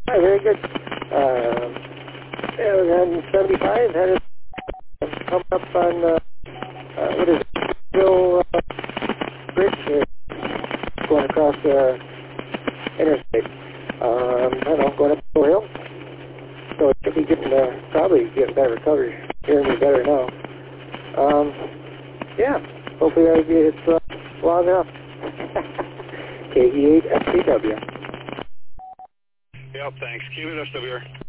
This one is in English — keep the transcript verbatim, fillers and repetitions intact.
Hi, very good. Uh, yeah, I was on seventy-five, had it come up on, uh, uh, what is it, Bill uh, Bridge, uh, going across the interstate. Um, I don't know, going up Bill Hill. So it should be getting, uh, probably getting better coverage, hearing me better now. Um, yeah, hopefully I get it uh, long enough. K E eight F C W. Yep, thanks. Keep it S W R.